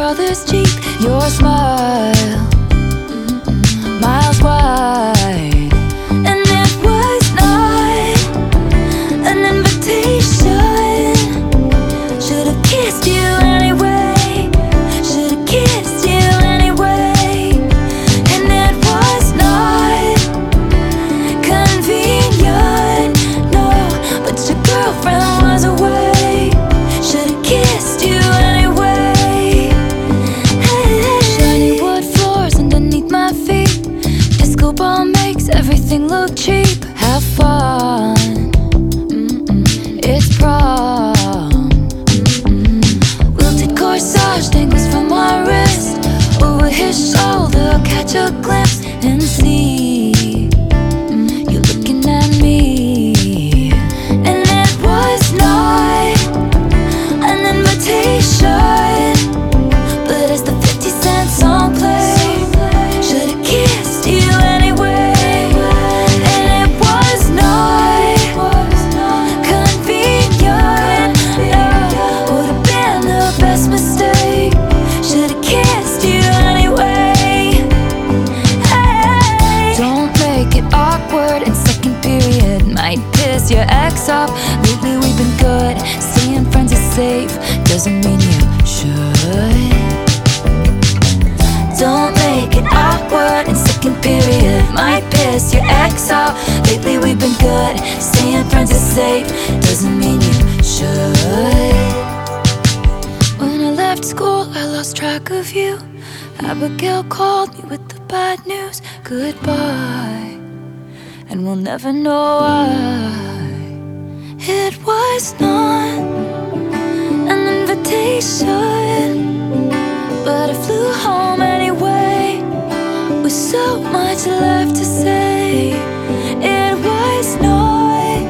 brother's Jeep. Your smile, miles wide, and it was not an invitation. Should've kissed you anyway. Should've kissed you anyway. And it was not convenient, no, but your girlfriend was away. Should've kissed you anyway. Shiny wood floors underneath my feet. Disco ball makes everything look cheap. Have fun, it's prom. Wilted corsage dangles from my wrist. Over his shoulder, I'll catch a glimpse and see you looking at me. And it was not an invitation, but as the 50 Cent song played, should've kissed you anyway. And it was not convenient, no, would've been the best mistake. Should've kissed you anyway. Hey. Don't make it awkward in second period. Might piss your ex off. Lately we've been good. Staying friends is safe, doesn't mean you should. Don't make it awkward in second period. Might piss your ex off. Lately we've been good. Staying friends is safe, doesn't mean you should. When I left school, I lost track of you. Abigail called me with the bad news. Goodbye, and we'll never know why. It was not an invitation, but I flew home anyway, with so much left to say. It was not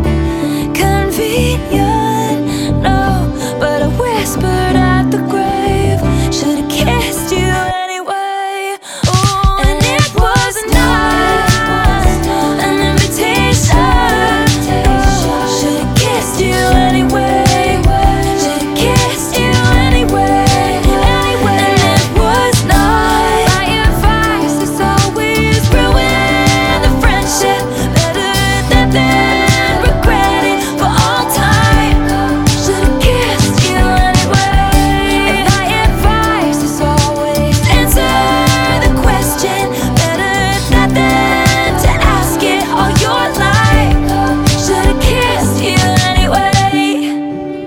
convenient, no, but I whispered at the grave. Should've kissed you anyway. Oh, and it was not an invitation. Should've kissed you anyway. Should've kissed you anyway. And it was not my advice. It's always ruin the friendship. Better that than regret it for all time. Should've kissed you anyway. And my advice is always answer the question. Better that than to ask it all your life. Should've kissed you anyway.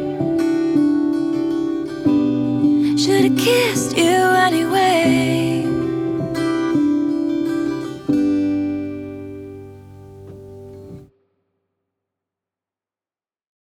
Should've kissed you anyway.